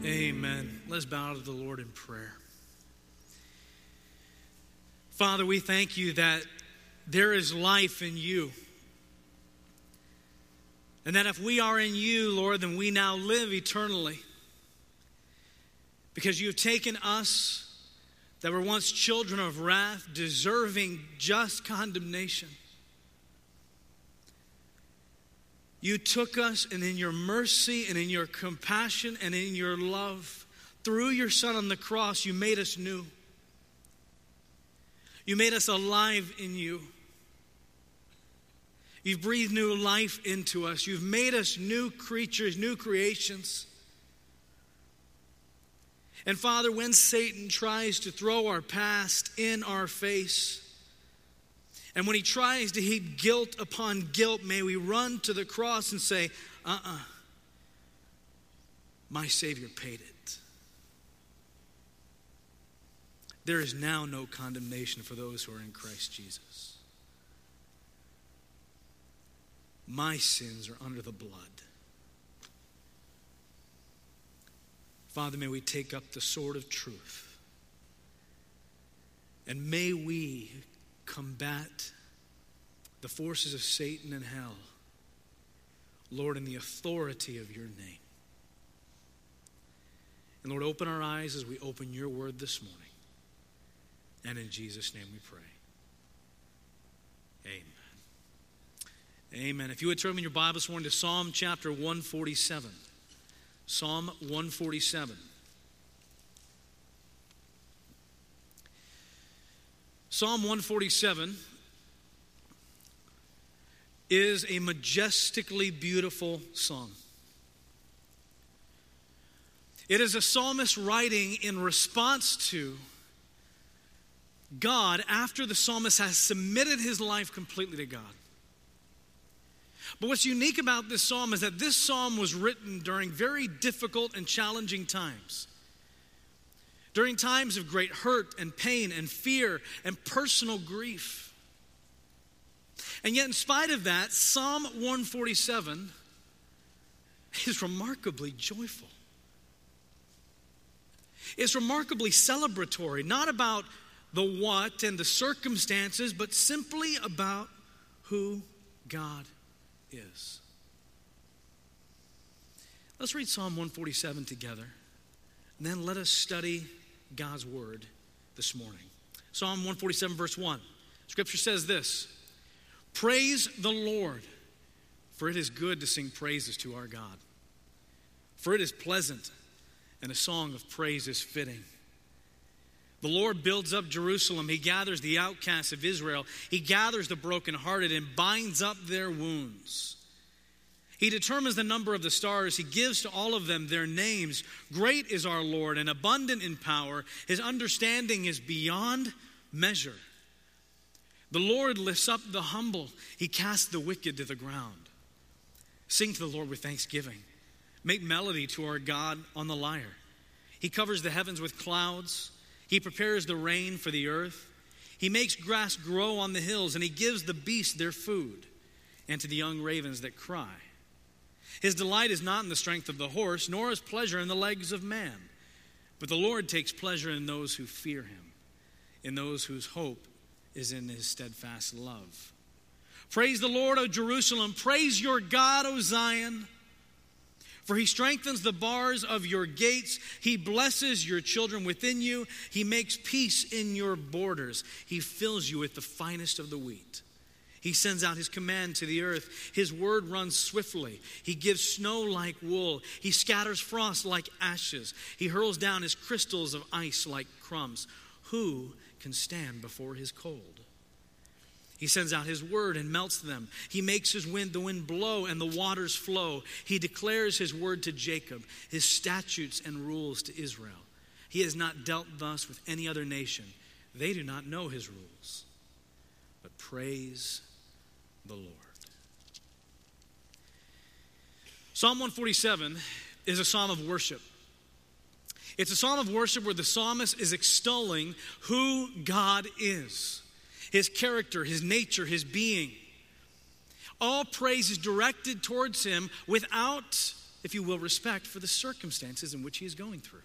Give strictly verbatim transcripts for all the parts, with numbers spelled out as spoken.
Amen. Let's bow to the Lord in prayer. Father, we thank you that there is life in you. And that if we are in you, Lord, then we now live eternally. Because you have taken us that were once children of wrath, deserving just condemnation. You took us, and in your mercy and in your compassion and in your love, through your Son on the cross, you made us new. You made us alive in you. You've breathed new life into us. You've made us new creatures, new creations. And Father, when Satan tries to throw our past in our face, and when he tries to heap guilt upon guilt, may we run to the cross and say, uh-uh, my Savior paid it. There is now no condemnation for those who are in Christ Jesus. My sins are under the blood. Father, may we take up the sword of truth. And may we combat the forces of Satan and hell, Lord, in the authority of your name. And Lord, open our eyes as we open your word this morning. And in Jesus' name we pray. Amen. Amen. If you would turn in your Bible this morning to Psalm chapter one forty-seven. Psalm one forty-seven. Psalm one forty-seven is a majestically beautiful song. It is a psalmist writing in response to God after the psalmist has submitted his life completely to God. But what's unique about this psalm is that this psalm was written during very difficult and challenging times. During times of great hurt and pain and fear and personal grief. And yet in spite of that, Psalm one forty-seven is remarkably joyful. It's remarkably celebratory, not about the what and the circumstances, but simply about who God is. Let's read Psalm one forty-seven together, and then let us study God's word this morning. Psalm one forty-seven verse one. Scripture says this: praise the Lord, for it is good to sing praises to our God. For it is pleasant, and a song of praise is fitting. The Lord builds up Jerusalem. He gathers the outcasts of Israel. He gathers the brokenhearted and binds up their wounds. He determines the number of the stars. He gives to all of them their names. Great is our Lord and abundant in power. His understanding is beyond measure. The Lord lifts up the humble. He casts the wicked to the ground. Sing to the Lord with thanksgiving. Make melody to our God on the lyre. He covers the heavens with clouds. He prepares the rain for the earth. He makes grass grow on the hills, and he gives the beasts their food, and to the young ravens that cry. His delight is not in the strength of the horse, nor his pleasure in the legs of man. But the Lord takes pleasure in those who fear him, in those whose hope is in his steadfast love. Praise the Lord, O Jerusalem. Praise your God, O Zion. For he strengthens the bars of your gates. He blesses your children within you. He makes peace in your borders. He fills you with the finest of the wheat. He sends out his command to the earth. His word runs swiftly. He gives snow like wool. He scatters frost like ashes. He hurls down his crystals of ice like crumbs. Who can stand before his cold? He sends out his word and melts them. He makes his wind, the wind blow and the waters flow. He declares his word to Jacob, his statutes and rules to Israel. He has not dealt thus with any other nation. They do not know his rules. But praise the Lord. Psalm one forty-seven is a psalm of worship. It's a psalm of worship where the psalmist is extolling who God is. His character, his nature, his being. All praise is directed towards him without if you will, respect for the circumstances in which he is going through.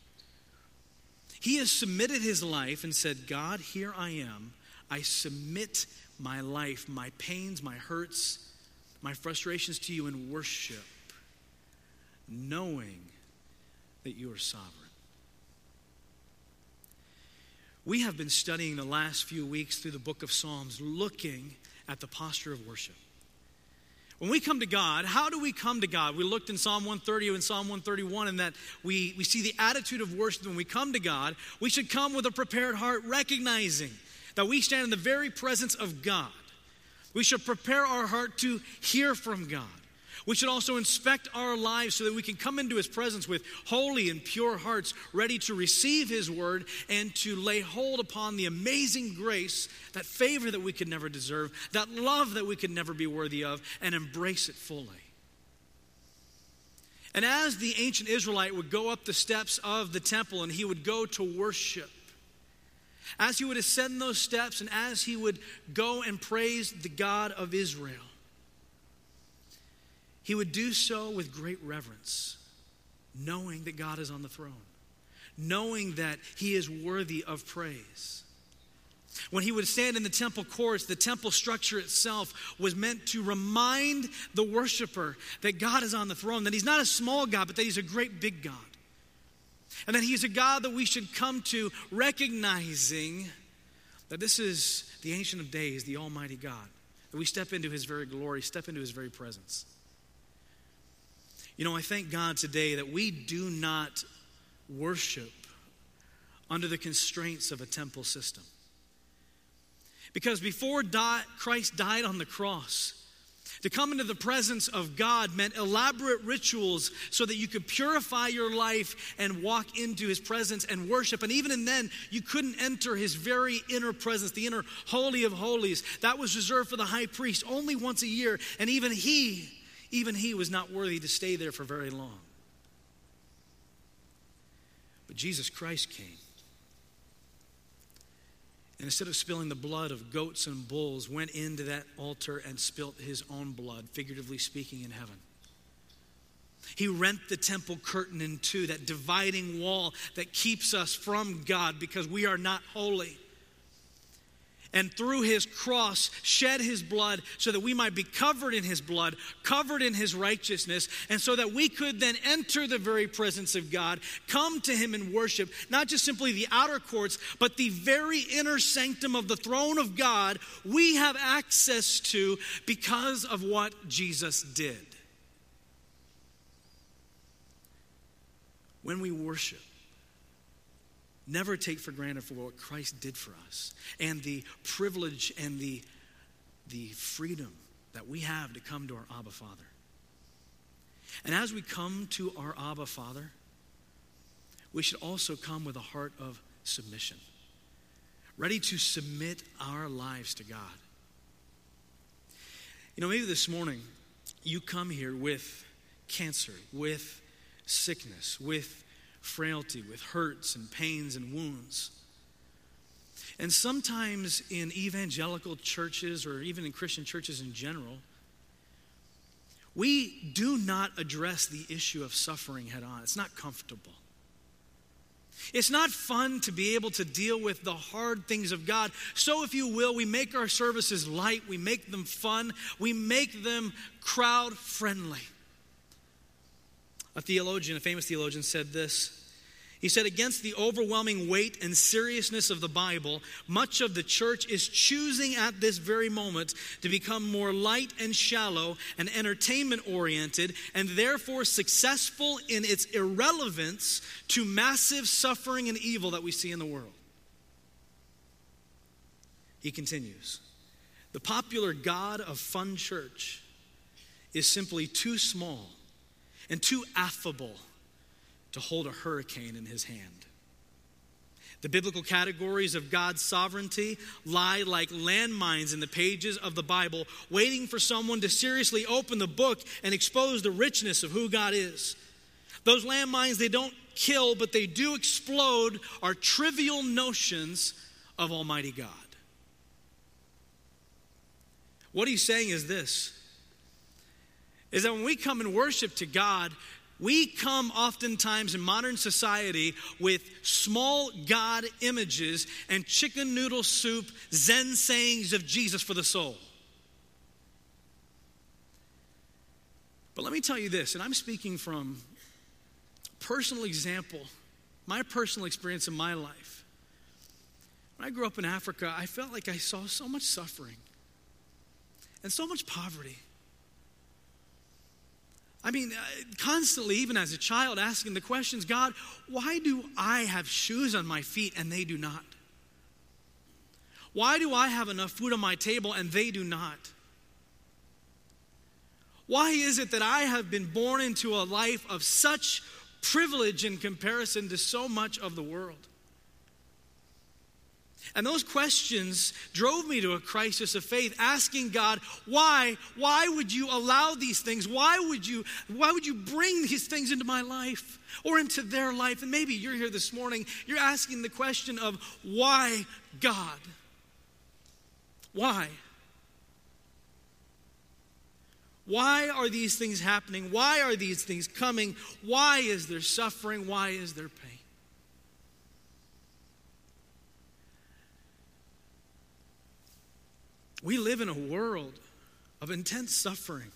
He has submitted his life and said, God, here I am. I submit my life, my pains, my hurts, my frustrations to you in worship, knowing that you are sovereign. We have been studying the last few weeks through the book of Psalms, looking at the posture of worship. When we come to God, how do we come to God? We looked in Psalm one thirty and Psalm one thirty-one, and that we, we see the attitude of worship. When we come to God, we should come with a prepared heart, recognizing that we stand in the very presence of God. We should prepare our heart to hear from God. We should also inspect our lives so that we can come into his presence with holy and pure hearts, ready to receive his word and to lay hold upon the amazing grace, that favor that we could never deserve, that love that we could never be worthy of, and embrace it fully. And as the ancient Israelite would go up the steps of the temple and he would go to worship, as he would ascend those steps and as he would go and praise the God of Israel, he would do so with great reverence, knowing that God is on the throne, knowing that he is worthy of praise. When he would stand in the temple courts, the temple structure itself was meant to remind the worshiper that God is on the throne, that he's not a small God, but that he's a great big God. And that he's a God that we should come to recognizing that this is the Ancient of Days, the Almighty God. That we step into his very glory, step into his very presence. You know, I thank God today that we do not worship under the constraints of a temple system. Because before di- Christ died on the cross, to come into the presence of God meant elaborate rituals so that you could purify your life and walk into his presence and worship. And even then, you couldn't enter his very inner presence, the inner holy of holies. That was reserved for the high priest only once a year. And even he, even he was not worthy to stay there for very long. But Jesus Christ came. And instead of spilling the blood of goats and bulls, went into that altar and spilt his own blood, figuratively speaking, in heaven. He rent the temple curtain in two, that dividing wall that keeps us from God because we are not holy. And through his cross, shed his blood so that we might be covered in his blood, covered in his righteousness, and so that we could then enter the very presence of God, come to him in worship, not just simply the outer courts, but the very inner sanctum of the throne of God we have access to because of what Jesus did. When we worship, never take for granted for what Christ did for us and the privilege and the, the freedom that we have to come to our Abba Father. And as we come to our Abba Father, we should also come with a heart of submission, ready to submit our lives to God. You know, maybe this morning you come here with cancer, with sickness, with frailty, with hurts and pains and wounds. And sometimes in evangelical churches or even in Christian churches in general, we do not address the issue of suffering head on. It's not comfortable. It's not fun to be able to deal with the hard things of God. So if you will, we make our services light, we make them fun, we make them crowd friendly. A theologian, a famous theologian said this. He said, against the overwhelming weight and seriousness of the Bible, much of the church is choosing at this very moment to become more light and shallow and entertainment-oriented and therefore successful in its irrelevance to massive suffering and evil that we see in the world. He continues, the popular God of fun church is simply too small and too affable to hold a hurricane in his hand. The biblical categories of God's sovereignty lie like landmines in the pages of the Bible, waiting for someone to seriously open the book and expose the richness of who God is. Those landmines, they don't kill, but they do explode our trivial notions of Almighty God. What he's saying is this. is that when we come and worship to God, we come oftentimes in modern society with small God images and chicken noodle soup Zen sayings of Jesus for the soul. But let me tell you this, and I'm speaking from personal example, my personal experience in my life. When I grew up in Africa, I felt like I saw so much suffering and so much poverty. I mean, constantly, even as a child, asking the questions, God, why do I have shoes on my feet and they do not? Why do I have enough food on my table and they do not? Why is it that I have been born into a life of such privilege in comparison to so much of the world? And those questions drove me to a crisis of faith, asking God, why? Why would you allow these things? Why would you, why would you bring these things into my life or into their life? And maybe you're here this morning, you're asking the question of why God? Why? Why are these things happening? Why are these things coming? Why is there suffering? Why is there pain? We live in a world of intense suffering.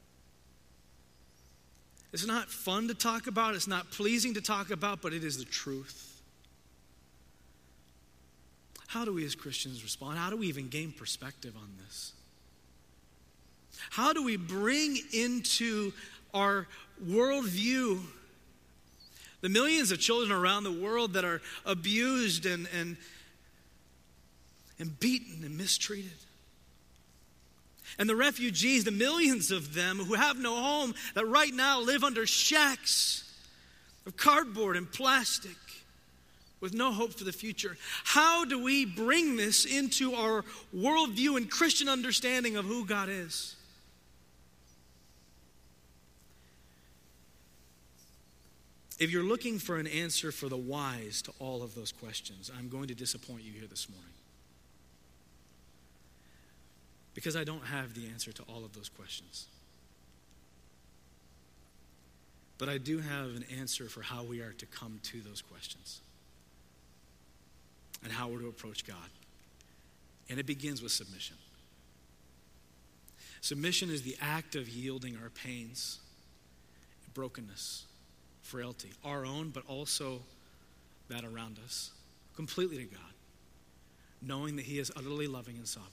It's not fun to talk about, it's not pleasing to talk about, but it is the truth. How do we as Christians respond? How do we even gain perspective on this? How do we bring into our worldview the millions of children around the world that are abused and, and, and beaten and mistreated? And the refugees, the millions of them who have no home, that right now live under shacks of cardboard and plastic with no hope for the future. How do we bring this into our worldview and Christian understanding of who God is? If you're looking for an answer for the whys to all of those questions, I'm going to disappoint you here this morning. Because I don't have the answer to all of those questions. But I do have an answer for how we are to come to those questions. And how we're to approach God. And it begins with submission. Submission is the act of yielding our pains, brokenness, frailty, our own, but also that around us, completely to God, knowing that He is utterly loving and sovereign.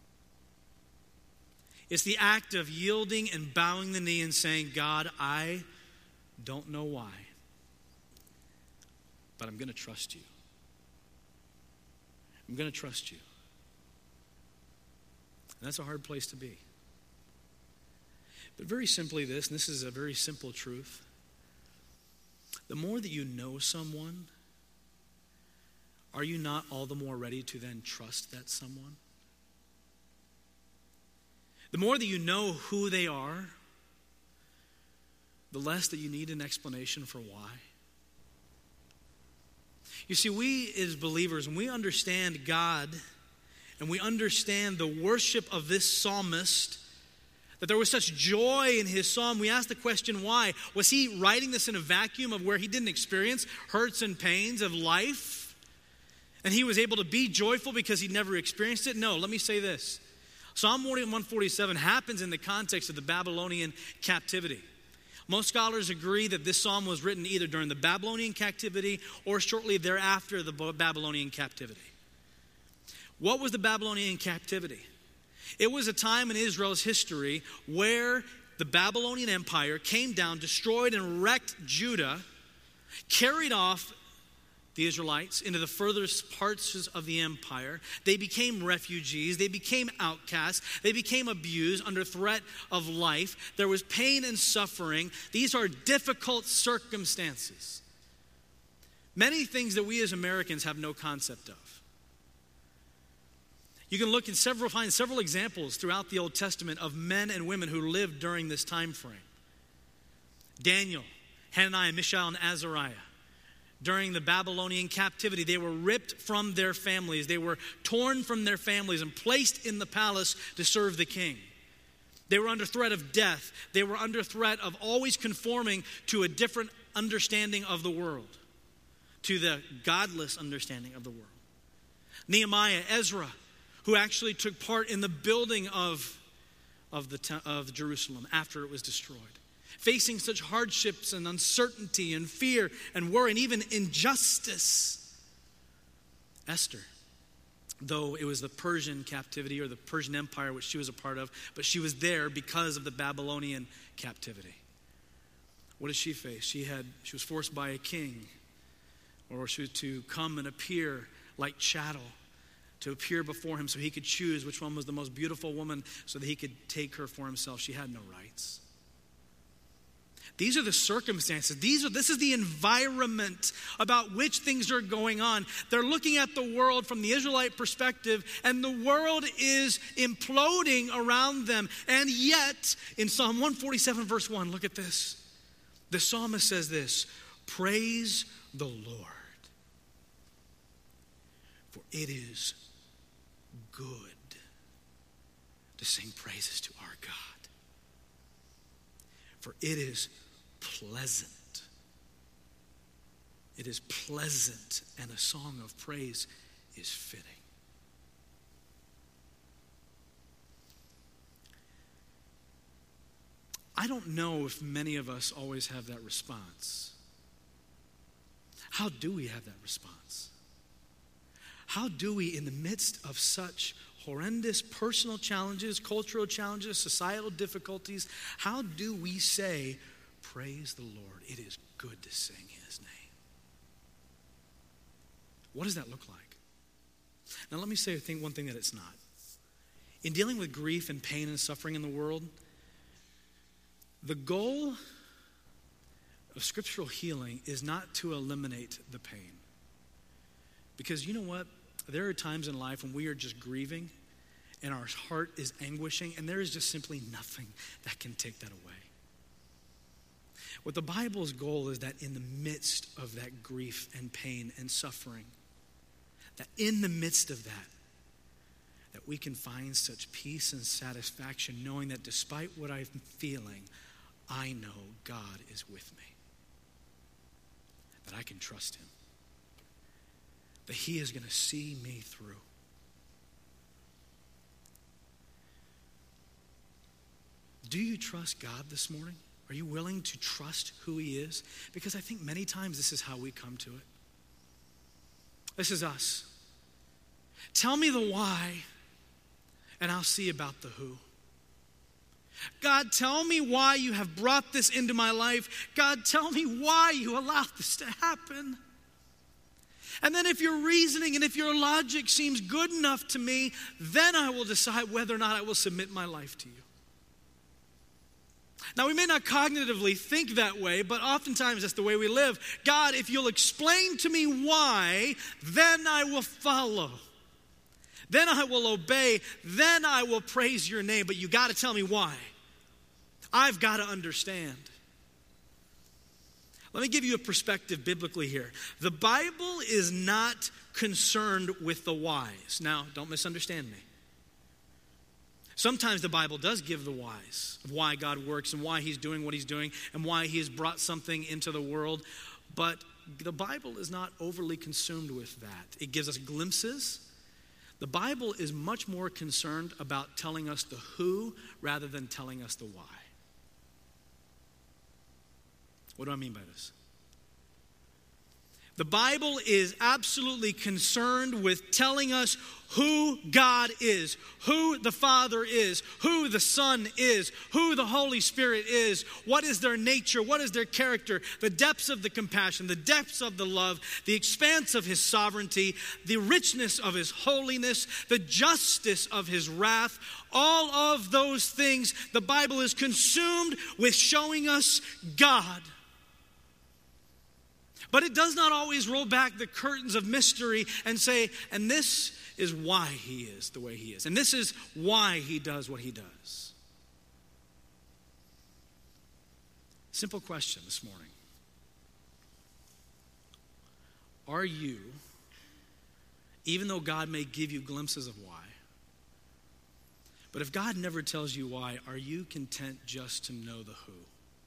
It's the act of yielding and bowing the knee and saying, God, I don't know why, but I'm going to trust you. I'm going to trust you. And that's a hard place to be. But very simply this, and this is a very simple truth, the more that you know someone, are you not all the more ready to then trust that someone? The more that you know who they are, the less that you need an explanation for why. You see, we as believers, when we understand God and we understand the worship of this psalmist, that there was such joy in his psalm, we ask the question, why? Was he writing this in a vacuum of where he didn't experience hurts and pains of life? And he was able to be joyful because he never experienced it? No, let me say this. Psalm one forty-seven happens in the context of the Babylonian captivity. Most scholars agree that this psalm was written either during the Babylonian captivity or shortly thereafter the Babylonian captivity. What was the Babylonian captivity? It was a time in Israel's history where the Babylonian Empire came down, destroyed and wrecked Judah, carried off the Israelites into the furthest parts of the empire. They became refugees. They became outcasts. They became abused under threat of life. There was pain and suffering. These are difficult circumstances. Many things that we as Americans have no concept of. You can look at several, find several examples throughout the Old Testament of men and women who lived during this time frame. Daniel, Hananiah, Mishael, and Azariah. During the Babylonian captivity, they were ripped from their families. They were torn from their families and placed in the palace to serve the king. They were under threat of death. They were under threat of always conforming to a different understanding of the world, to the godless understanding of the world. Nehemiah, Ezra, who actually took part in the building of, of, the, of Jerusalem after it was destroyed, facing such hardships and uncertainty and fear and worry and even injustice. Esther, though it was the Persian captivity or the Persian Empire which she was a part of, but she was there because of the Babylonian captivity. What did she face? She had she was forced by a king, or she was to come and appear like chattel, to appear before him so he could choose which one was the most beautiful woman so that he could take her for himself. She had no rights. These are the circumstances. These are, this is the environment about which things are going on. They're looking at the world from the Israelite perspective, and the world is imploding around them. And yet, in Psalm one forty-seven, verse one, look at this. The psalmist says this, "Praise the Lord, for it is good to sing praises to our God. For it is pleasant." It is pleasant, and a song of praise is fitting. I don't know if many of us always have that response. How do we have that response? How do we, in the midst of such horrendous personal challenges, cultural challenges, societal difficulties, how do we say, "Praise the Lord, it is good to sing his name"? What does that look like? Now let me say one thing that it's not. In dealing with grief and pain and suffering in the world, the goal of scriptural healing is not to eliminate the pain. Because you know what? There are times in life when we are just grieving and our heart is anguishing, and there is just simply nothing that can take that away. What the Bible's goal is that in the midst of that grief and pain and suffering, that in the midst of that, that we can find such peace and satisfaction knowing that despite what I'm feeling, I know God is with me. That I can trust him. That he is going to see me through. Do you trust God this morning? Are you willing to trust who he is? Because I think many times this is how we come to it. This is us. Tell me the why, and I'll see about the who. God, tell me why you have brought this into my life. God, tell me why you allowed this to happen. And then if your reasoning and if your logic seems good enough to me, then I will decide whether or not I will submit my life to you. Now, we may not cognitively think that way, but oftentimes that's the way we live. God, if you'll explain to me why, then I will follow. Then I will obey. Then I will praise your name. But you got to tell me why. I've got to understand. Let me give you a perspective biblically here. The Bible is not concerned with the whys. Now, don't misunderstand me. Sometimes the Bible does give the whys of why God works and why he's doing what he's doing and why he has brought something into the world. But the Bible is not overly consumed with that. It gives us glimpses. The Bible is much more concerned about telling us the who rather than telling us the why. What do I mean by this? The Bible is absolutely concerned with telling us who God is, who the Father is, who the Son is, who the Holy Spirit is, what is their nature, what is their character, the depths of the compassion, the depths of the love, the expanse of his sovereignty, the richness of his holiness, the justice of his wrath. All of those things, the Bible is consumed with showing us God. But it does not always roll back the curtains of mystery and say, and this is why he is the way he is. And this is why he does what he does. Simple question this morning. Are you, even though God may give you glimpses of why, But if God never tells you why, are you content just to know the who?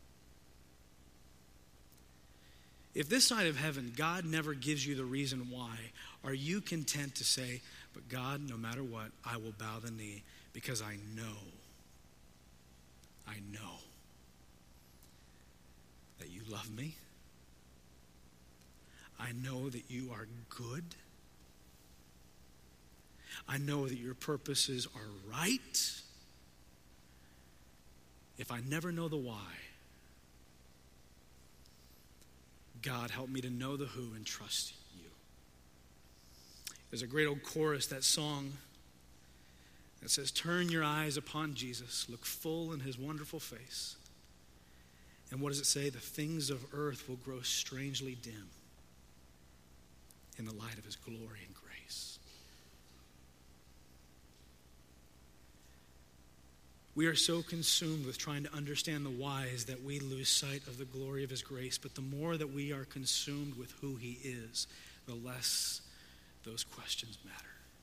If this side of heaven, God never gives you the reason why, are you content to say, but God, no matter what, I will bow the knee because I know, I know that you love me. I know that you are good. I know that your purposes are right. If I never know the why, God, help me to know the who and trust you. There's a great old chorus, that song that says, turn your eyes upon Jesus, look full in his wonderful face. And what does it say? The things of earth will grow strangely dim in the light of his glory and grace. We are so consumed with trying to understand the whys that we lose sight of the glory of his grace. But the more that we are consumed with who he is, the less those questions matter.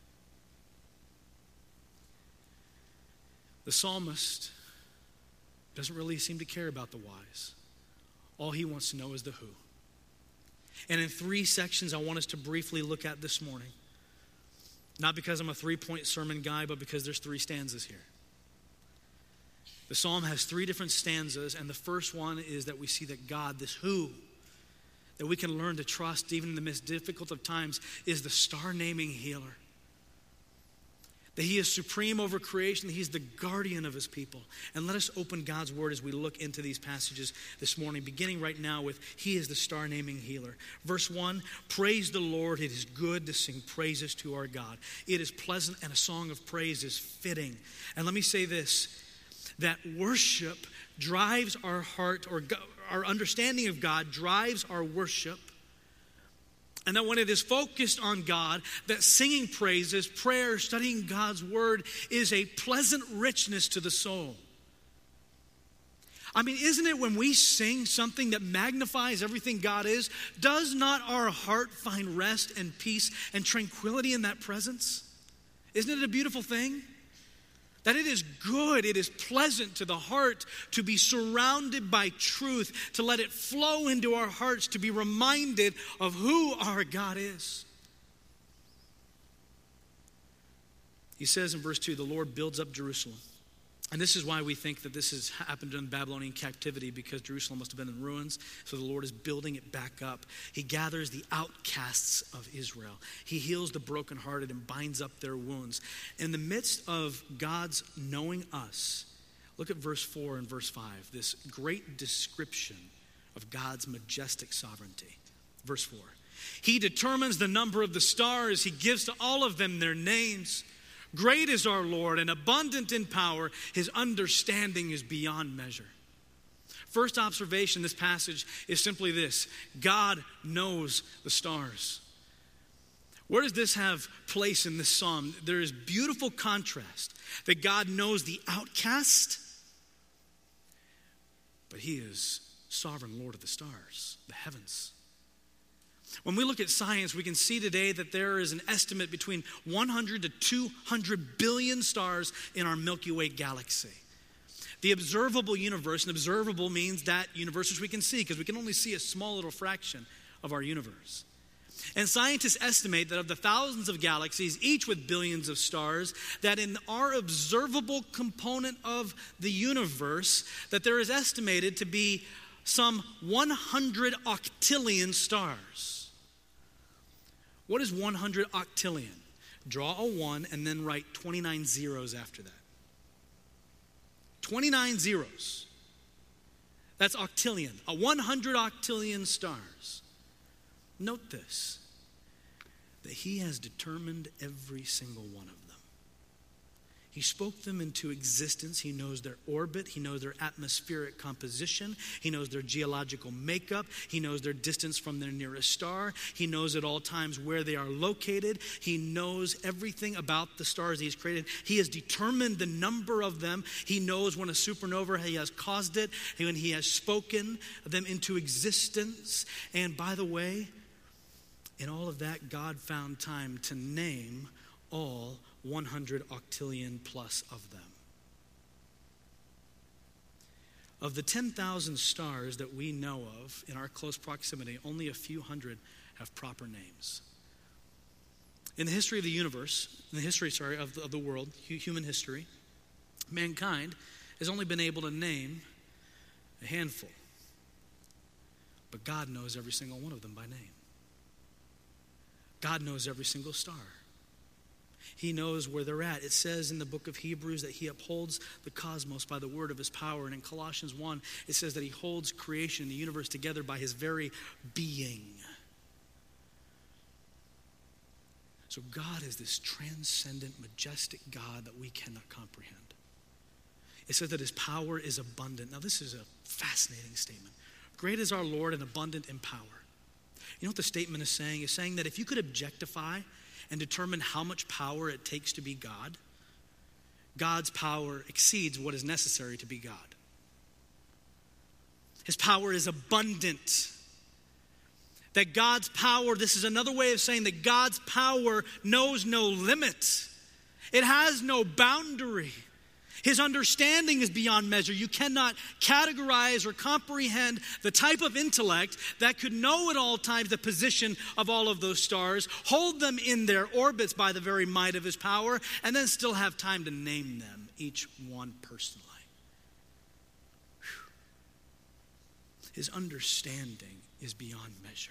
The psalmist doesn't really seem to care about the whys. All he wants to know is the who. And in three sections I want us to briefly look at this morning. Not because I'm a three-point sermon guy, but because there's three stanzas here. The psalm has three different stanzas, and the first one is that we see that God, this who, that we can learn to trust even in the most difficult of times, is the star-naming healer. That he is supreme over creation, that he's the guardian of his people. And let us open God's word as we look into these passages this morning, beginning right now with, he is the star-naming healer. Verse one, praise the Lord, it is good to sing praises to our God. It is pleasant, and a song of praise is fitting. And let me say this, that worship drives our heart, or our understanding of God drives our worship. And that when it is focused on God, that singing praises, prayer, studying God's word is a pleasant richness to the soul. I mean, isn't it when we sing something that magnifies everything God is, does not our heart find rest and peace and tranquility in that presence? Isn't it a beautiful thing? That it is good, it is pleasant to the heart to be surrounded by truth, to let it flow into our hearts, to be reminded of who our God is. He says in verse two, the Lord builds up Jerusalem. And this is why we think that this has happened in Babylonian captivity, because Jerusalem must have been in ruins. So the Lord is building it back up. He gathers the outcasts of Israel. He heals the brokenhearted and binds up their wounds. In the midst of God's knowing us, look at verse four and verse five, this great description of God's majestic sovereignty. Verse four, he determines the number of the stars. He gives to all of them their names. Great is our Lord and abundant in power. His understanding is beyond measure. First observation in this passage is simply this: God knows the stars. Where does this have place in this psalm? There is beautiful contrast that God knows the outcast, but he is sovereign Lord of the stars, the heavens. When we look at science, we can see today that there is an estimate between one hundred to two hundred billion stars in our Milky Way galaxy. The observable universe, and observable means that universe which we can see, because we can only see a small little fraction of our universe. And scientists estimate that of the thousands of galaxies, each with billions of stars, that in our observable component of the universe, that there is estimated to be some one hundred octillion stars. What is one hundred octillion? Draw a one and then write twenty-nine zeros after that. twenty-nine zeros. That's octillion. A one hundred octillion stars. Note this, that he has determined every single one of them. He spoke them into existence. He knows their orbit. He knows their atmospheric composition. He knows their geological makeup. He knows their distance from their nearest star. He knows at all times where they are located. He knows everything about the stars he's created. He has determined the number of them. He knows when a supernova, he has caused it, when he has spoken them into existence. And by the way, in all of that, God found time to name all one hundred octillion plus of them. Of the ten thousand stars that we know of in our close proximity, only a few hundred have proper names. In the history of the universe, in the history, sorry, of the, of the world, human history, mankind has only been able to name a handful. But God knows every single one of them by name. God knows every single star. He knows where they're at. It says in the book of Hebrews that he upholds the cosmos by the word of his power. And in Colossians one, it says that he holds creation, the universe together by his very being. So God is this transcendent, majestic God that we cannot comprehend. It says that his power is abundant. Now this is a fascinating statement. Great is our Lord and abundant in power. You know what the statement is saying? It's saying that if you could objectify and determine how much power it takes to be God, God's power exceeds what is necessary to be God. His power is abundant. That God's power, this is another way of saying that God's power knows no limit. It has no boundary. His understanding is beyond measure. You cannot categorize or comprehend the type of intellect that could know at all times the position of all of those stars, hold them in their orbits by the very might of his power, and then still have time to name them, each one personally. Whew. His understanding is beyond measure.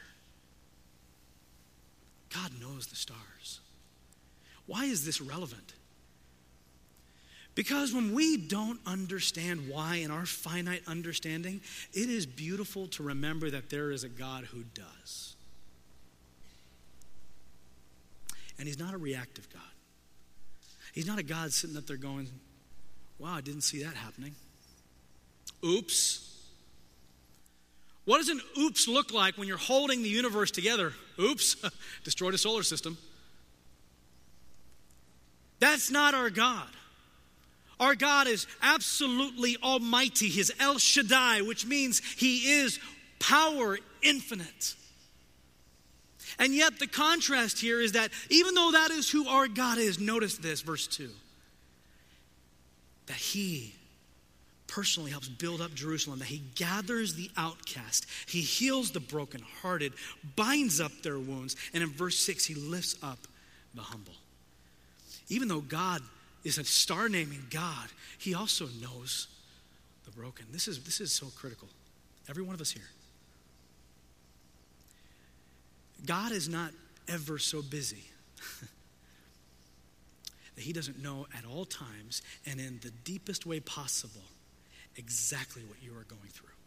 God knows the stars. Why is this relevant? Because when we don't understand why in our finite understanding, it is beautiful to remember that there is a God who does. And he's not a reactive God. He's not a God sitting up there going, wow, I didn't see that happening. Oops. What does an oops look like when you're holding the universe together? Oops, destroyed a solar system. That's not our God. Our God is absolutely almighty. He is El Shaddai, which means he is power infinite. And yet the contrast here is that even though that is who our God is, notice this, verse two, that he personally helps build up Jerusalem, that he gathers the outcast, he heals the brokenhearted, binds up their wounds, and in verse six, he lifts up the humble. Even though God is a star-naming God, he also knows the broken. This is, this is so critical. Every one of us here. God is not ever so busy that he doesn't know at all times and in the deepest way possible exactly what you are going through.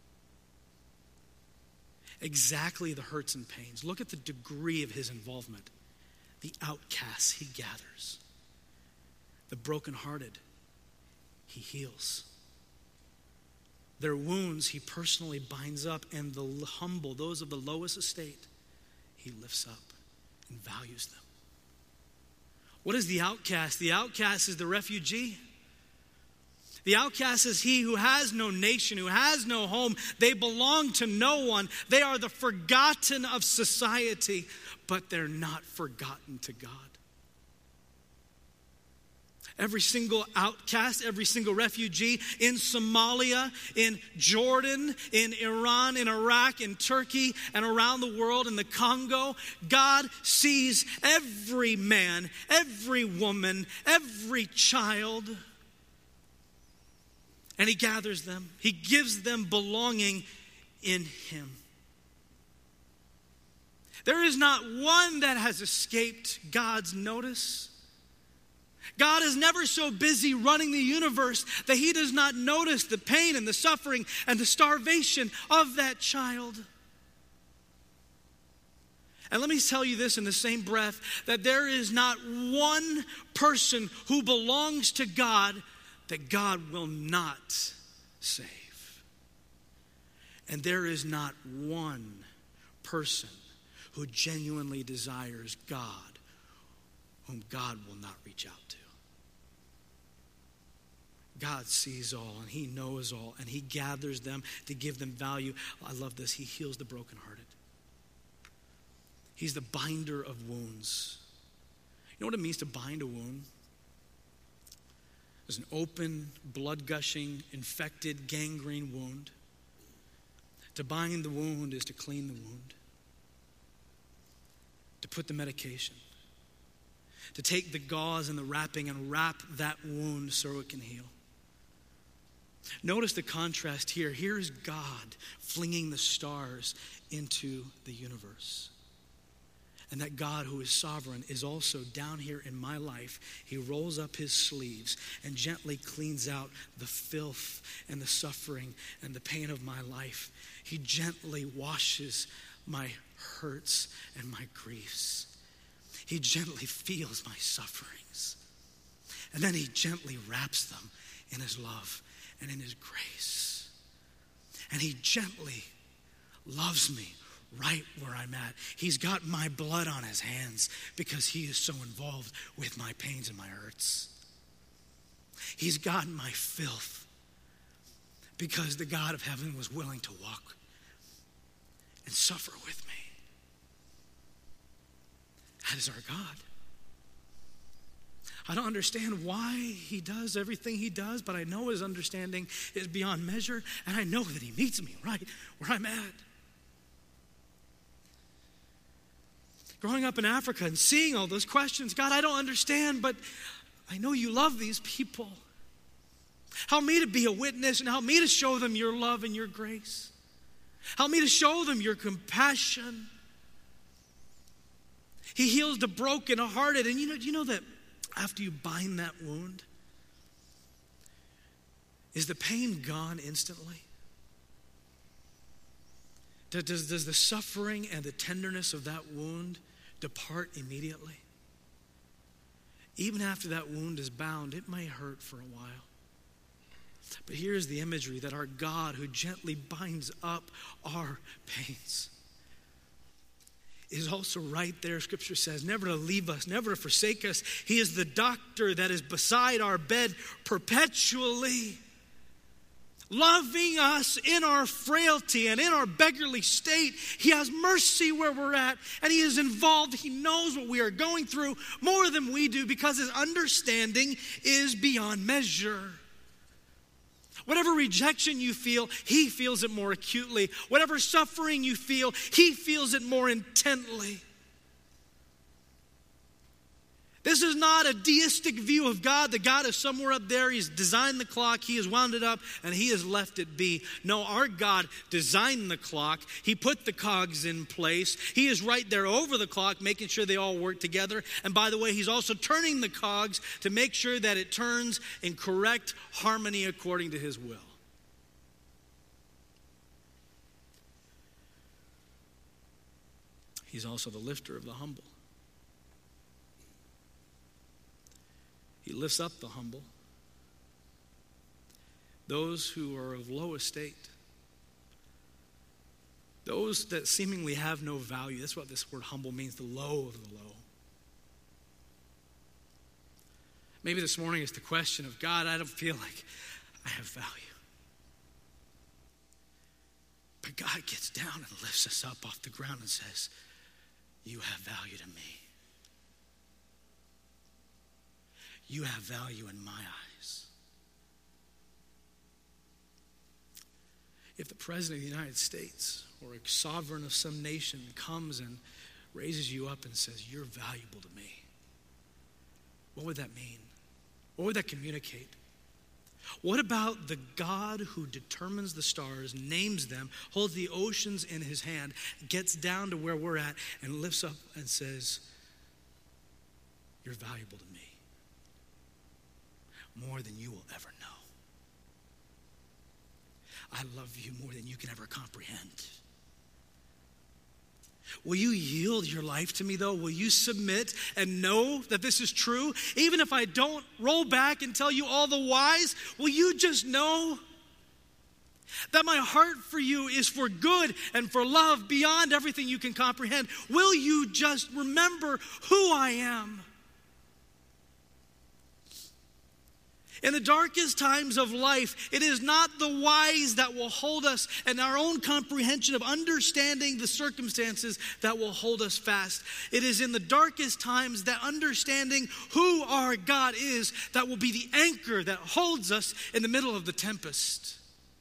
Exactly the hurts and pains. Look at the degree of his involvement. The outcasts he gathers. The brokenhearted, he heals. Their wounds he personally binds up, and the humble, those of the lowest estate, he lifts up and values them. What is the outcast? The outcast is the refugee. The outcast is he who has no nation, who has no home. They belong to no one. They are the forgotten of society, but they're not forgotten to God. Every single outcast, every single refugee in Somalia, in Jordan, in Iran, in Iraq, in Turkey, and around the world, in the Congo, God sees every man, every woman, every child, and he gathers them. He gives them belonging in him. There is not one that has escaped God's notice. God is never so busy running the universe that he does not notice the pain and the suffering and the starvation of that child. And let me tell you this in the same breath, that there is not one person who belongs to God that God will not save. And there is not one person who genuinely desires God whom God will not reach out to. God sees all and he knows all and he gathers them to give them value. I love this. He heals the brokenhearted. He's the binder of wounds. You know what it means to bind a wound? There's an open, blood-gushing, infected, gangrene wound. To bind the wound is to clean the wound. To put the medication. To take the gauze and the wrapping and wrap that wound so it can heal. Notice the contrast here. Here's God flinging the stars into the universe. And that God who is sovereign is also down here in my life. He rolls up his sleeves and gently cleans out the filth and the suffering and the pain of my life. He gently washes my hurts and my griefs. He gently feels my sufferings. And then he gently wraps them in his love and in his grace. And he gently loves me right where I'm at. He's got my blood on his hands because he is so involved with my pains and my hurts. He's got my filth because the God of heaven was willing to walk and suffer with me. That is our God. I don't understand why he does everything he does, but I know his understanding is beyond measure, and I know that he meets me right where I'm at. Growing up in Africa and seeing all those questions, God, I don't understand, but I know you love these people. Help me to be a witness and help me to show them your love and your grace. Help me to show them your compassion. He heals the brokenhearted. And you know, you know that after you bind that wound, is the pain gone instantly? Does, does the suffering and the tenderness of that wound depart immediately? Even after that wound is bound, it may hurt for a while. But here's the imagery that our God who gently binds up our pains is also right there. Scripture says, never to leave us, never to forsake us. He is the doctor that is beside our bed perpetually, loving us in our frailty and in our beggarly state. He has mercy where we're at, and he is involved. He knows what we are going through more than we do because his understanding is beyond measure. Whatever rejection you feel, he feels it more acutely. Whatever suffering you feel, he feels it more intently. This is not a deistic view of God. The God is somewhere up there. He's designed the clock. He has wound it up and he has left it be. No, our God designed the clock. He put the cogs in place. He is right there over the clock, making sure they all work together. And by the way, he's also turning the cogs to make sure that it turns in correct harmony according to his will. He's also the lifter of the humble. He lifts up the humble, those who are of low estate, those that seemingly have no value. That's what this word humble means, the low of the low. Maybe this morning is the question of, God, I don't feel like I have value. But God gets down and lifts us up off the ground and says, you have value to me. You have value in my eyes. If the president of the United States or a sovereign of some nation comes and raises you up and says, you're valuable to me, what would that mean? What would that communicate? What about the God who determines the stars, names them, holds the oceans in his hand, gets down to where we're at and lifts up and says, you're valuable to me? More than you will ever know. I love you more than you can ever comprehend. Will you yield your life to me, though? Will you submit and know that this is true? Even if I don't roll back and tell you all the whys, will you just know that my heart for you is for good and for love beyond everything you can comprehend? Will you just remember who I am? In the darkest times of life, it is not the wise that will hold us and our own comprehension of understanding the circumstances that will hold us fast. It is in the darkest times that understanding who our God is that will be the anchor that holds us in the middle of the tempest.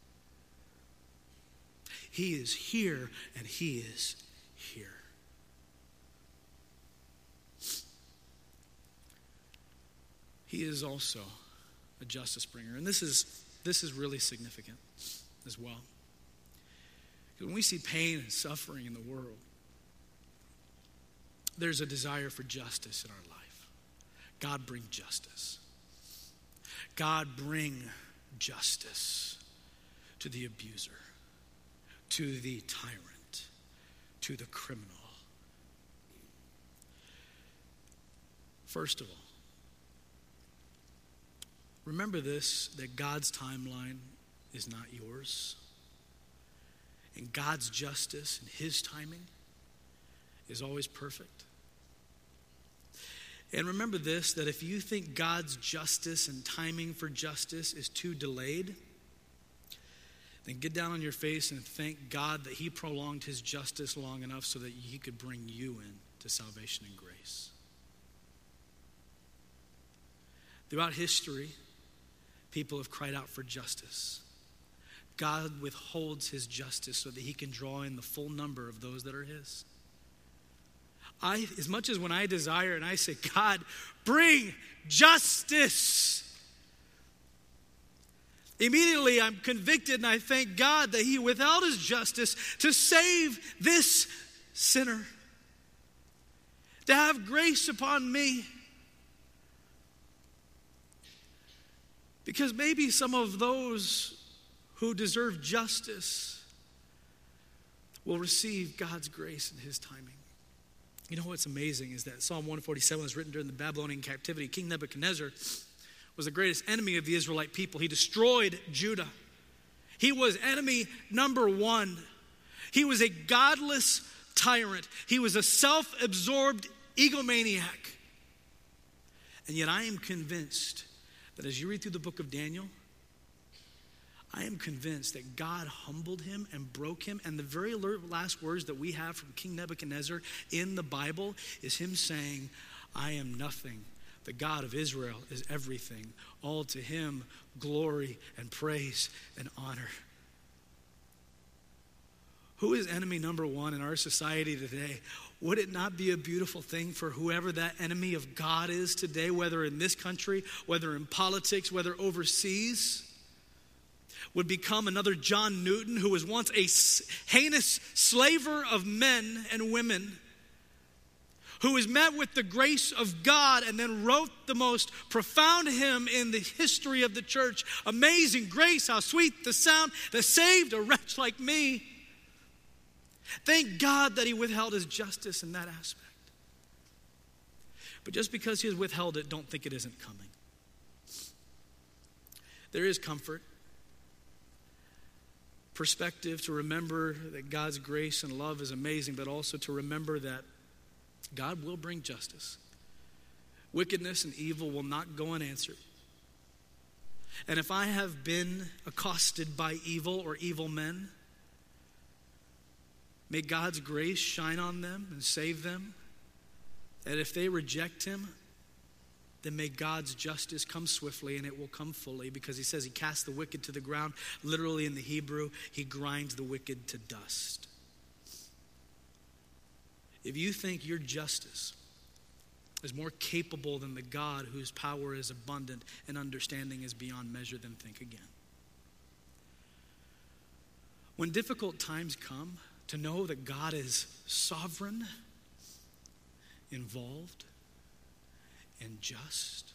He is here and He is here. He is also a justice bringer. And this is this is really significant as well. When we see pain and suffering in the world, there's a desire for justice in our life. God bring justice. God bring justice to the abuser, to the tyrant, to the criminal. First of all, remember this, that God's timeline is not yours. And God's justice and His timing is always perfect. And remember this, that if you think God's justice and timing for justice is too delayed, then get down on your face and thank God that He prolonged His justice long enough so that He could bring you in to salvation and grace. Throughout history, people have cried out for justice. God withholds His justice so that He can draw in the full number of those that are His. I, as much as when I desire and I say, God, bring justice, immediately I'm convicted and I thank God that He withheld His justice to save this sinner, to have grace upon me. Because maybe some of those who deserve justice will receive God's grace and His timing. You know what's amazing is that Psalm one forty-seven was written during the Babylonian captivity. King Nebuchadnezzar was the greatest enemy of the Israelite people. He destroyed Judah. He was enemy number one. He was a godless tyrant. He was a self-absorbed egomaniac. And yet I am convinced that as you read through the book of Daniel, I am convinced that God humbled him and broke him. And the very last words that we have from King Nebuchadnezzar in the Bible is him saying, I am nothing. The God of Israel is everything. All to Him glory and praise and honor. Who is enemy number one in our society today? Would it not be a beautiful thing for whoever that enemy of God is today, whether in this country, whether in politics, whether overseas, would become another John Newton, who was once a heinous slaver of men and women, who was met with the grace of God and then wrote the most profound hymn in the history of the church. Amazing grace, how sweet the sound that saved a wretch like me. Thank God that He withheld His justice in that aspect. But just because He has withheld it, don't think it isn't coming. There is comfort, perspective to remember that God's grace and love is amazing, but also to remember that God will bring justice. Wickedness and evil will not go unanswered. And if I have been accosted by evil or evil men, may God's grace shine on them and save them. And if they reject Him, then may God's justice come swiftly, and it will come fully, because He says He casts the wicked to the ground. Literally in the Hebrew, He grinds the wicked to dust. If you think your justice is more capable than the God whose power is abundant and understanding is beyond measure, then think again. When difficult times come, to know that God is sovereign, involved, and just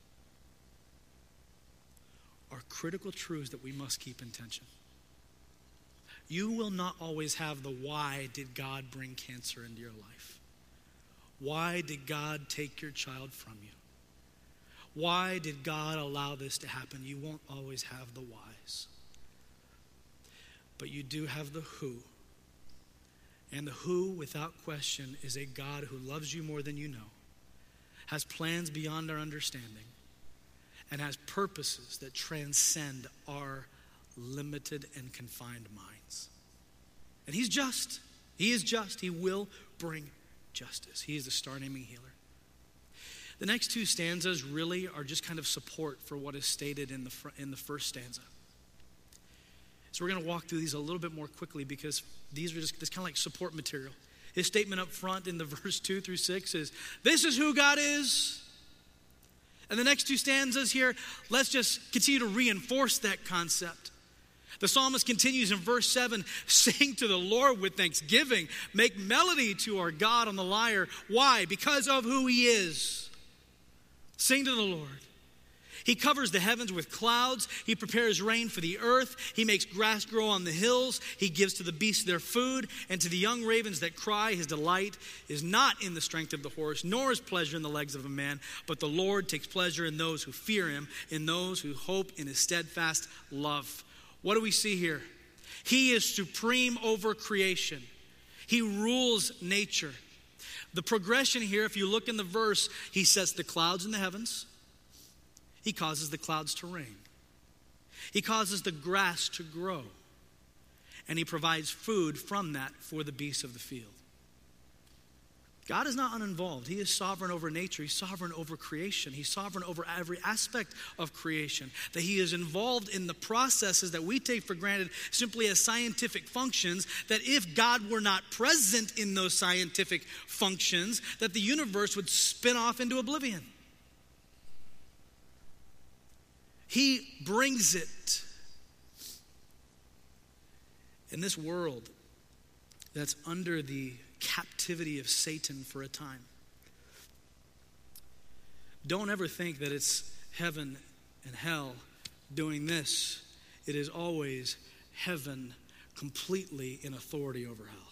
are critical truths that we must keep in tension. You will not always have the why did God bring cancer into your life? Why did God take your child from you? Why did God allow this to happen? You won't always have the whys. But you do have the who. And the who, without question, is a God who loves you more than you know, has plans beyond our understanding, and has purposes that transcend our limited and confined minds. And he's just. He is just. He will bring justice. He is the star-naming healer. The next two stanzas really are just kind of support for what is stated in the fr- in the first stanza. So we're going to walk through these a little bit more quickly because these are just this kind of like support material. His statement up front in the verse two through six is, this is who God is. And the next two stanzas here, let's just continue to reinforce that concept. The psalmist continues in verse seven, sing to the Lord with thanksgiving, make melody to our God on the lyre. Why? Because of who he is. Sing to the Lord. He covers the heavens with clouds. He prepares rain for the earth. He makes grass grow on the hills. He gives to the beasts their food. And to the young ravens that cry, his delight is not in the strength of the horse, nor his pleasure in the legs of a man. But the Lord takes pleasure in those who fear him, in those who hope in his steadfast love. What do we see here? He is supreme over creation. He rules nature. The progression here, if you look in the verse, he sets the clouds in the heavens. He causes the clouds to rain. He causes the grass to grow. And he provides food from that for the beasts of the field. God is not uninvolved. He is sovereign over nature. He's sovereign over creation. He's sovereign over every aspect of creation. That he is involved in the processes that we take for granted simply as scientific functions. That if God were not present in those scientific functions, that the universe would spin off into oblivion. He brings it. In this world that's under the captivity of Satan for a time, don't ever think that it's heaven and hell doing this. It is always heaven completely in authority over hell.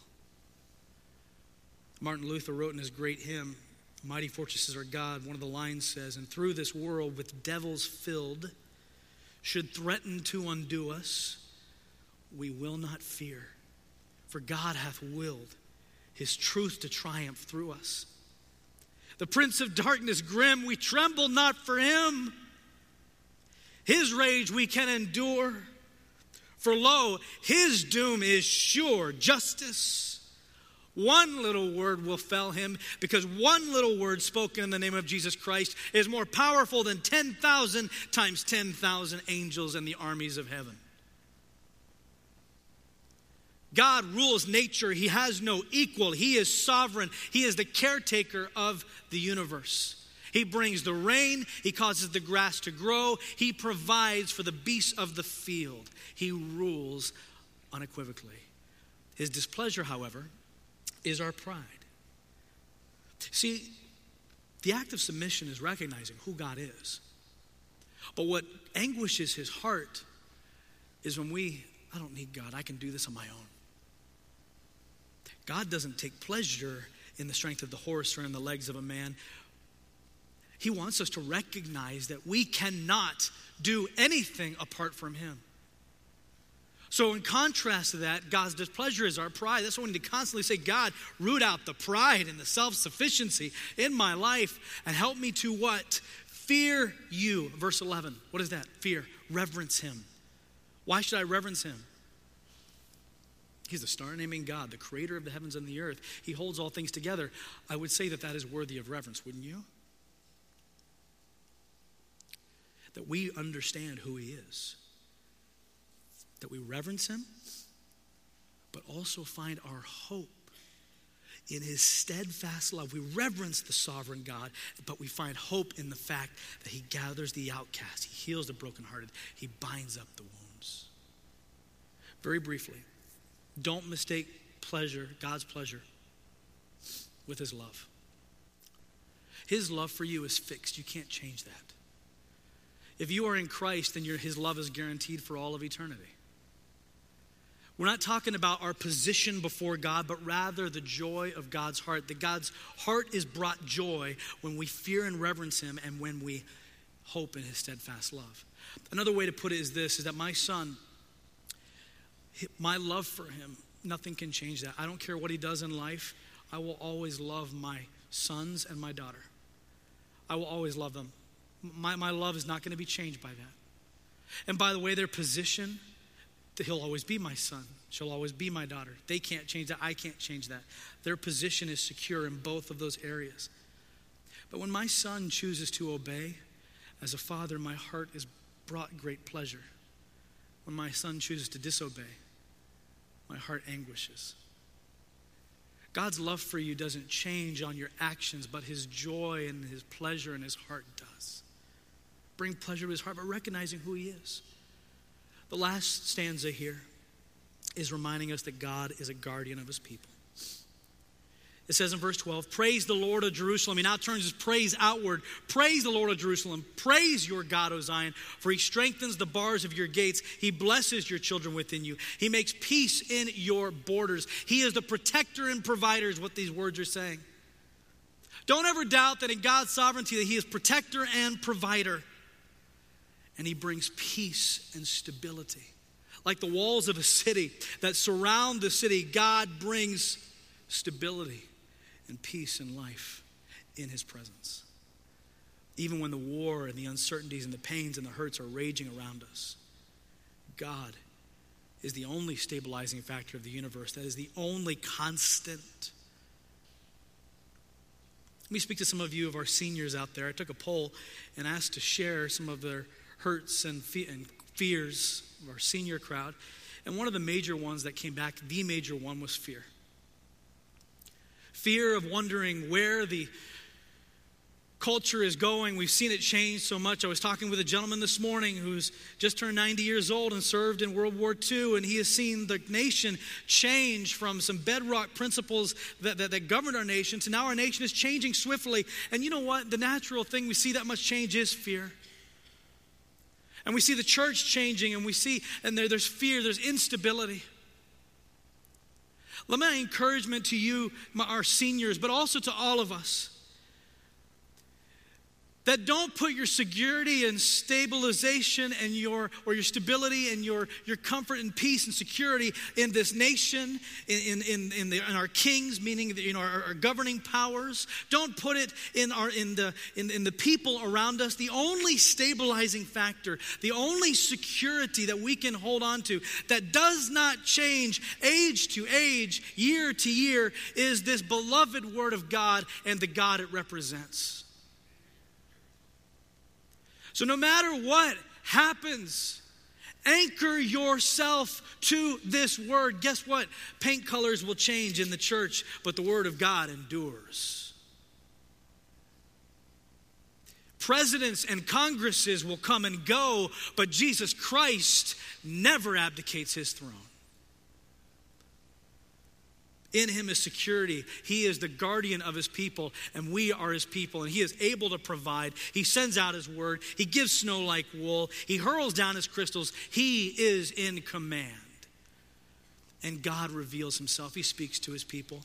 Martin Luther wrote in his great hymn, Mighty Fortress is our God, one of the lines says, and through this world with devils filled, should threaten to undo us, we will not fear. For God hath willed his truth to triumph through us. The prince of darkness grim, we tremble not for him. His rage we can endure. For lo, his doom is sure justice. One little word will fell him, because one little word spoken in the name of Jesus Christ is more powerful than ten thousand times ten thousand angels and the armies of heaven. God rules nature. He has no equal. He is sovereign. He is the caretaker of the universe. He brings the rain. He causes the grass to grow. He provides for the beasts of the field. He rules unequivocally. His displeasure, however, is our pride. See, the act of submission is recognizing who God is. But what anguishes his heart is when we, I don't need God, I can do this on my own. God doesn't take pleasure in the strength of the horse or in the legs of a man. He wants us to recognize that we cannot do anything apart from him. So in contrast to that, God's displeasure is our pride. That's why we need to constantly say, God, root out the pride and the self-sufficiency in my life and help me to what? Fear you. Verse eleven. What is that? Fear. Reverence him. Why should I reverence him? He's the star-naming God, the creator of the heavens and the earth. He holds all things together. I would say that that is worthy of reverence, wouldn't you? That we understand who he is. That we reverence him, but also find our hope in his steadfast love. We reverence the sovereign God, but we find hope in the fact that he gathers the outcast. He heals the brokenhearted. He binds up the wounds. Very briefly, don't mistake pleasure, God's pleasure, with his love. His love for you is fixed. You can't change that. If you are in Christ, then your, his love is guaranteed for all of eternity. We're not talking about our position before God, but rather the joy of God's heart. That God's heart is brought joy when we fear and reverence him and when we hope in his steadfast love. Another way to put it is this, is that my son, my love for him, nothing can change that. I don't care what he does in life. I will always love my sons and my daughter. I will always love them My, my love is not going to be changed by that. And by the way, their position, that he'll always be my son. She'll always be my daughter. They can't change that. I can't change that. Their position is secure in both of those areas. But when my son chooses to obey, as a father, my heart is brought great pleasure. When my son chooses to disobey, my heart anguishes. God's love for you doesn't change on your actions, but his joy and his pleasure in his heart does. Bring pleasure to his heart, but recognizing who he is. The last stanza here is reminding us that God is a guardian of his people. It says in verse twelve, praise the Lord of Jerusalem. He now turns his praise outward. Praise the Lord of Jerusalem. Praise your God, O Zion, for he strengthens the bars of your gates. He blesses your children within you. He makes peace in your borders. He is the protector and provider, is what these words are saying. Don't ever doubt that in God's sovereignty that he is protector and provider. And he brings peace and stability. Like the walls of a city that surround the city, God brings stability and peace and life in his presence. Even when the war and the uncertainties and the pains and the hurts are raging around us, God is the only stabilizing factor of the universe. That is the only constant. Let me speak to some of you of our seniors out there. I took a poll and asked to share some of their hurts and, fe- and fears of our senior crowd. And one of the major ones that came back, the major one, was fear. Fear of wondering where the culture is going. We've seen it change so much. I was talking with a gentleman this morning who's just turned ninety years old and served in World War Two, and he has seen the nation change from some bedrock principles that, that, that governed our nation to now our nation is changing swiftly. And you know what? The natural thing we see that much change is fear. And we see the church changing, and we see, and there, there's fear, there's instability. Let my encouragement to you, my, our seniors, but also to all of us, that don't put your security and stabilization and your or your stability and your, your comfort and peace and security in this nation, in in in, the, in our kings, meaning the, you know our, our governing powers. Don't put it in our in the in, in the people around us. The only stabilizing factor, the only security that we can hold on to that does not change age to age, year to year, is this beloved word of God and the God it represents. So no matter what happens, anchor yourself to this word. Guess what? Paint colors will change in the church, but the word of God endures. Presidents and congresses will come and go, but Jesus Christ never abdicates his throne. In him is security. He is the guardian of his people, and we are his people, and he is able to provide. He sends out his word. He gives snow like wool. He hurls down his crystals. He is in command. And God reveals himself. He speaks to his people.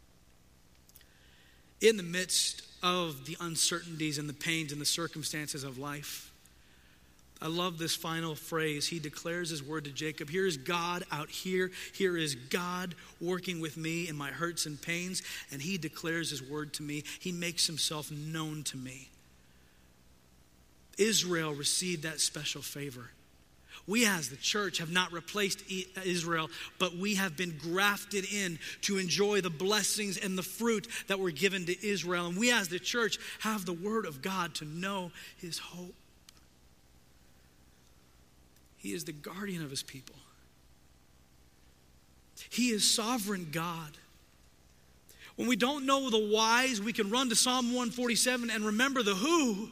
In the midst of the uncertainties and the pains and the circumstances of life, I love this final phrase. He declares his word to Jacob. Here is God out here. Here is God working with me in my hurts and pains. And he declares his word to me. He makes himself known to me. Israel received that special favor. We as the church have not replaced Israel, but we have been grafted in to enjoy the blessings and the fruit that were given to Israel. And we as the church have the word of God to know his hope. He is the guardian of his people. He is sovereign God. When we don't know the whys, we can run to Psalm one forty-seven and remember the who.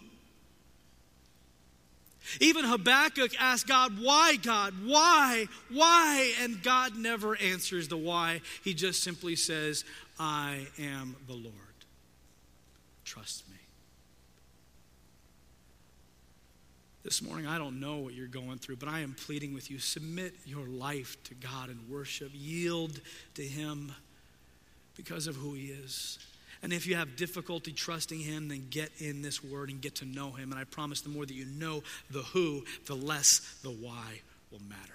Even Habakkuk asked God, why God? Why? Why? And God never answers the why. He just simply says, I am the Lord. Trust me. This morning, I don't know what you're going through, but I am pleading with you. Submit your life to God in worship. Yield to him because of who he is. And if you have difficulty trusting him, then get in this word and get to know him. And I promise the more that you know the who, the less the why will matter.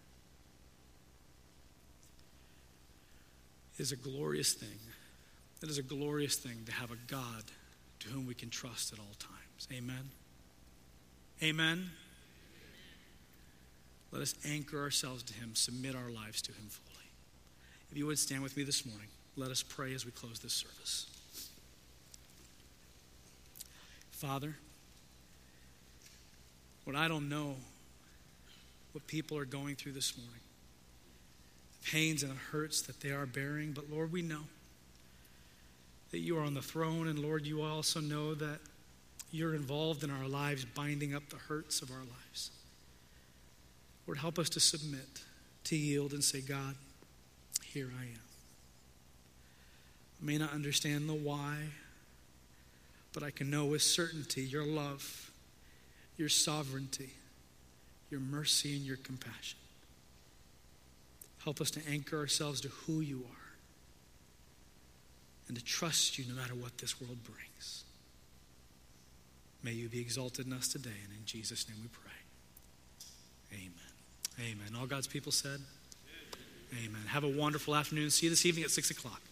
It is a glorious thing. It is a glorious thing to have a God to whom we can trust at all times. Amen. Amen. Let us anchor ourselves to him, submit our lives to him fully. If you would stand with me this morning, let us pray as we close this service. Father, Lord, I don't know what people are going through this morning, the pains and the hurts that they are bearing, but Lord, we know that you are on the throne, and Lord, you also know that you're involved in our lives, binding up the hurts of our lives. Lord, help us to submit, to yield, and say, God, here I am. I may not understand the why, but I can know with certainty your love, your sovereignty, your mercy, and your compassion. Help us to anchor ourselves to who you are and to trust you no matter what this world brings. May you be exalted in us today, and in Jesus' name we pray. Amen. Amen. All God's people said, amen. Amen. Have a wonderful afternoon. See you this evening at six o'clock.